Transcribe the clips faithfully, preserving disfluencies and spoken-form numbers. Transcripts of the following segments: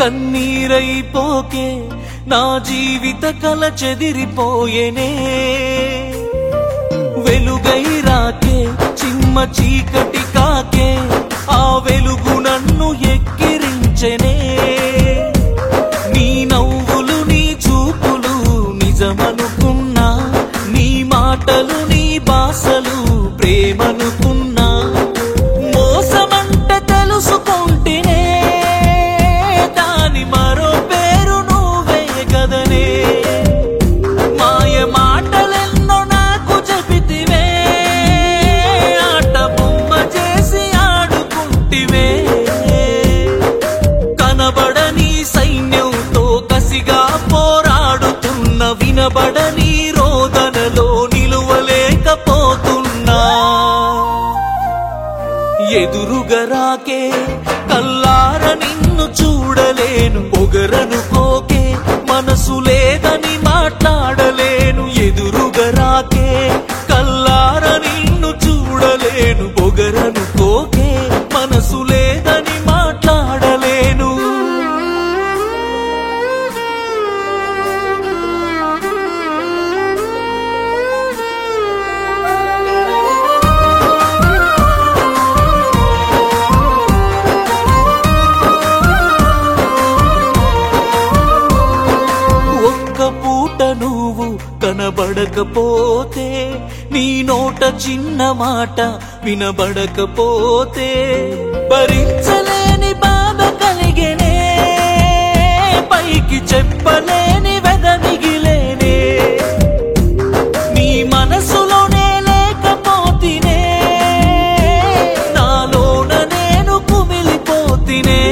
కన్నీరైపోకే నా జీవిత కల చెదిరిపోయేనే వెలుగై రాకే చిమ్మ చీకటి కాకే ఆ వెలుగు నన్ను ఎక్కిరించెనే నీ నవ్వులు నీ చూపులు నిజమనుకున్నా నీ మాటలు నీ భాషలు ప్రేమనుకున్నా మోసమంటే తెలుసుకుంటేనే దాని మరో పేరు నువ్వే గదనే మాయ మాటలెన్నో నాకు చెప్పితివే ఆట బొమ్మ చేసి ఆడుకుంటివే కనబడని సైన్యంతో కసిగా పోరాడుతున్న వినబడని రోదనలో నిలువలేకపోతున్నా ఎదురుగరాకే కల్లార నిన్ను చూడలేను పొగరనుకోకే మనసు లేదని మాట్లాడలేను ఎదురుగరాకే కల్లార నిన్ను చూడలేను పొగరనుకోకే మనసు లేదని మాట్లాడలేను నువ్వు కనబడకపోతే నీ నోట చిన్న మాట వినబడకపోతే భరించలేని బాధ కలిగేనే పైకి చెప్పలేని వెద మిగిలేనే నీ మనసులోనే లేకపోతేనే నాలోన నేను కుమిలిపోతినే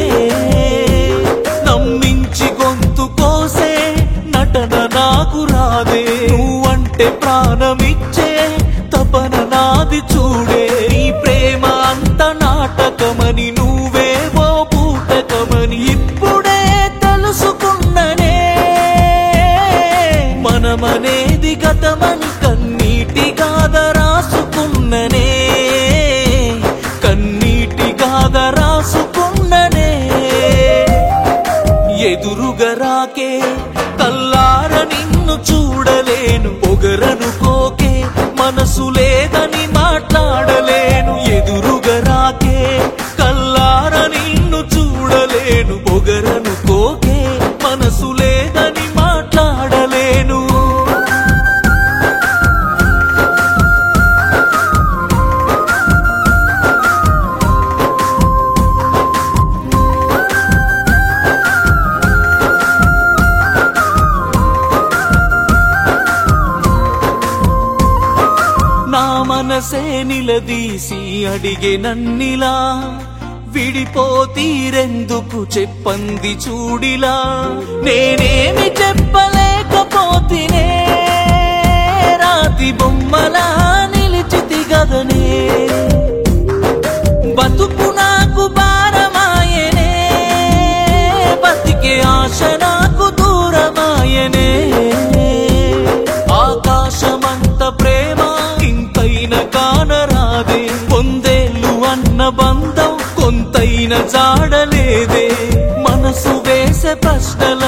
నమ్మించి గొంతు కోసే నటన నాకు రాదే నువ్వంటే ప్రాణమిచ్చే తపన నాది చూడే నీ ప్రేమ అంత నాటకమని నువ్వేవో పూటకమని ఇప్పుడే తెలుసుకున్ననే మనమనేది గతమని కన్నీటి గాథ రాసుకున్ననే కన్నీటి గాథ రాసుకున్ననే ఎదురుగరాకే కల్లార నిన్ను చూడలేను పొగరనుకోకే మనసు లేదని మాట్లాడలేను ఎదురుగరాకే కల్లార నిన్ను చూడలేను పొగరనుకోకే మనసు లేదని మాట్లాడలేను మనసే నిలదీసి అడిగే నన్నిలా విడిపోతీరెందుకు చెప్పంది చూడిలా నేనేమి చెప్పలేకపోతేనే రాతి బొమ్మలా నిలిచితి గదనే బతుకు నాకు భారమాయనే బతికే ఆశ నాకు దూరమాయనే ఆకాశమంత ప్రేమ ఇంతైన కానరాదే పొందేళ్ళు అన్న బంధం కొంతైన జాడలేదే మనసు వేసే ప్రశ్నల